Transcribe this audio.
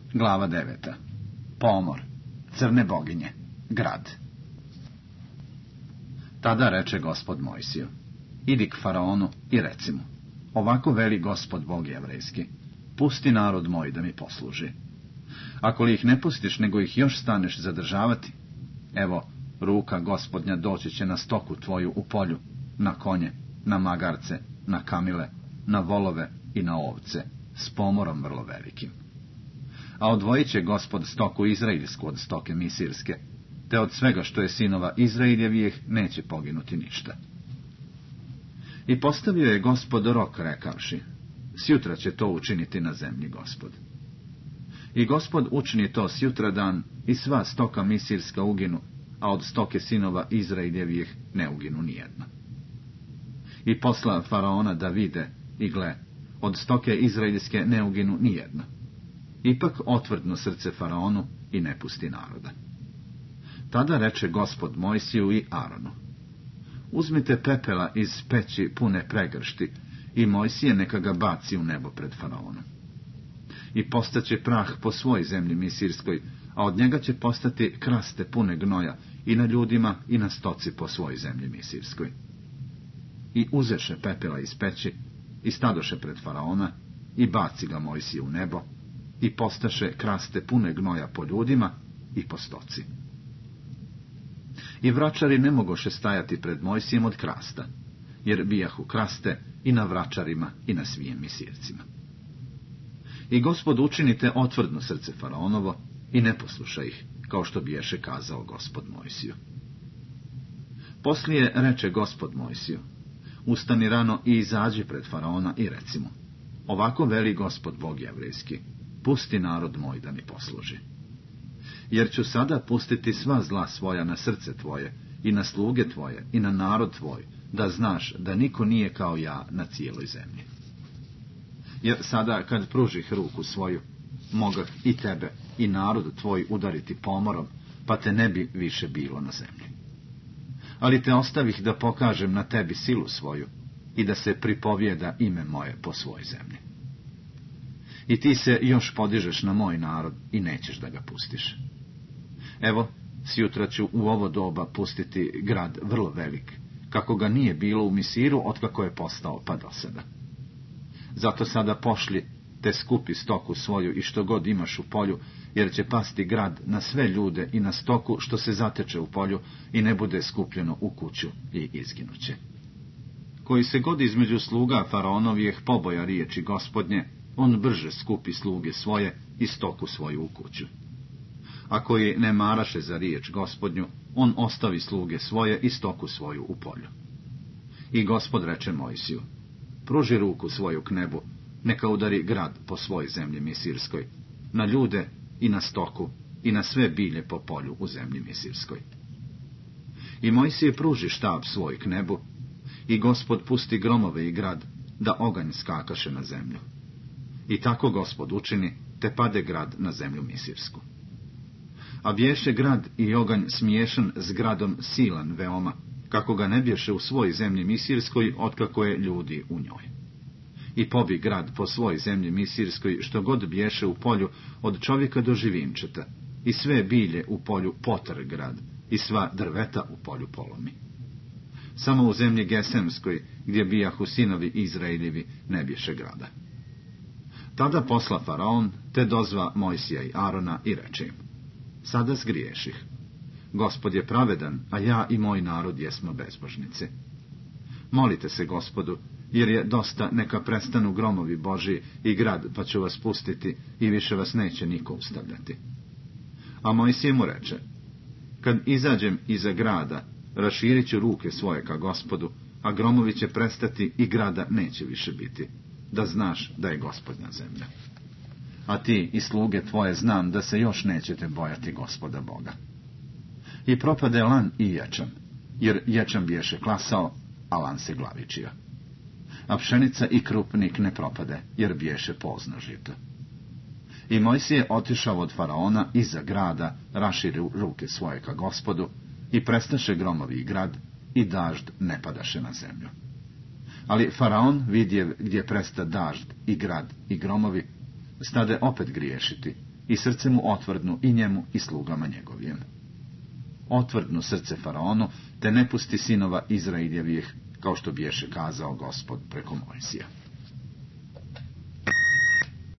Glava 9. Pomor, crne boginje, grad. Tada reče Gospod Mojsiju: idi k faraonu i reci mu: ovako veli Gospod Bog jevrejski, pusti narod moj da mi posluži. Ako li ih ne pustiš, nego ih još staneš zadržavati, evo, ruka Gospodnja doći će na stoku tvoju u polju, na konje, na magarce, na kamile, na volove i na ovce, s pomorom vrlo velikim. A odvojit će Gospod stoku izraeljsku od stoke misirske, te od svega što je sinova Izraeljevih neće poginuti ništa. I postavio je Gospod rok, rekavši: sjutra će to učiniti na zemlji Gospod. I Gospod učini to sjutradan, i sva stoka misirska uginu, a od stoke sinova Izraeljevih ne uginu nijedna. I posla faraona da vide, i gle, od stoke izraeljske ne uginu nijedna. Ipak otvrdno srce faraonu i ne pusti naroda. Tada reče Gospod Mojsiju i Aronu: uzmite pepela iz peći pune pregršti, i Mojsije neka ga baci u nebo pred faraonom. I postaće prah po svoj zemlji misirskoj, a od njega će postati kraste pune gnoja i na ljudima i na stoci po svoj zemlji misirskoj. I uzeše pepela iz peći i stadoše pred faraona i baci ga Mojsije u nebo, i postaše kraste pune gnoja po ljudima i po stoci. I vračari ne mogoše stajati pred Mojsijem od krasta, jer bijahu kraste i na vračarima i na svim misircima. I Gospod učinite otvrdno srce faraonovo i ne posluša ih, kao što biješe kazao Gospod Mojsiju. Poslije reče Gospod Mojsiju: ustani rano i izađi pred faraona i reci mu: ovako veli Gospod Bog jevrejski, pusti narod moj da mi posluži. Jer ću sada pustiti sva zla svoja na srce tvoje i na sluge tvoje i na narod tvoj, da znaš da niko nije kao ja na cijeloj zemlji. Jer sada kad pružih ruku svoju, mogah i tebe i narod tvoj udariti pomorom, pa te ne bi više bilo na zemlji. Ali te ostavih da pokažem na tebi silu svoju i da se pripovijeda ime moje po svoj zemlji. I ti se još podižeš na moj narod i nećeš da ga pustiš. Evo, sjutra ću u ovo doba pustiti grad vrlo velik, kako ga nije bilo u Misiru otkako je postao pa do sada. Zato sada pošli, te skupi stoku svoju i što god imaš u polju, jer će pasti grad na sve ljude i na stoku što se zateče u polju i ne bude skupljeno u kuću i izginuće. Koji se god između sluga faraonovijeh poboja riječi Gospodnje, on brže skupi sluge svoje i stoku svoju u kuću. A koji ne maraše za riječ Gospodnju, on ostavi sluge svoje i stoku svoju u polju. I Gospod reče Mojsiju: pruži ruku svoju k nebu, neka udari grad po svoj zemlji misirskoj, na ljude i na stoku i na sve bilje po polju u zemlji misirskoj. I Mojsije pruži štab svoj k nebu, i Gospod pusti gromove i grad, da oganj skakaše na zemlju. I tako Gospod učini, te pade grad na zemlju misirsku. A bješe grad i oganj smiješan s gradom silan veoma, kako ga ne bješe u svoj zemlji misirskoj, otkako je ljudi u njoj. I pobi grad po svoj zemlji misirskoj, što god bješe u polju, od čovjeka do živinčeta, i sve bilje u polju potr grad, i sva drveta u polju polomi. Samo u zemlji Gesemskoj, gdje bijahu sinovi Izraeljevi, ne bješe grada. Tada posla faraon, te dozva Mojsija i Arona i reče im: sada zgriješih. Gospod je pravedan, a ja i moj narod jesmo bezbožnici. Molite se Gospodu, jer je dosta, neka prestanu gromovi Božji i grad, pa ću vas pustiti i više vas neće niko ustavljati. A Mojsije mu reče: kad izađem iza grada, raširit ću ruke svoje ka Gospodu, a gromovi će prestati i grada neće više biti, da znaš da je Gospodnja zemlja. A ti i sluge tvoje znam da se još nećete bojati Gospoda Boga. I propade lan i ječam, jer ječam biješe klasao, a lan se glavičio. A pšenica i krupnik ne propade, jer biješe pozno žito. I Mojsije otišao od faraona iza grada, raširio ruke svoje ka Gospodu, i prestaše gromovi i grad, i dažd ne padaše na zemlju. Ali faraon, vidjev gdje presta dažd i grad i gromovi, stade opet griješiti, i srce mu otvrdnu i njemu i slugama njegovim. Otvrdnu srce faraonu, te ne pusti sinova Izraeljevih, kao što biješe kazao Gospod preko Mojsija.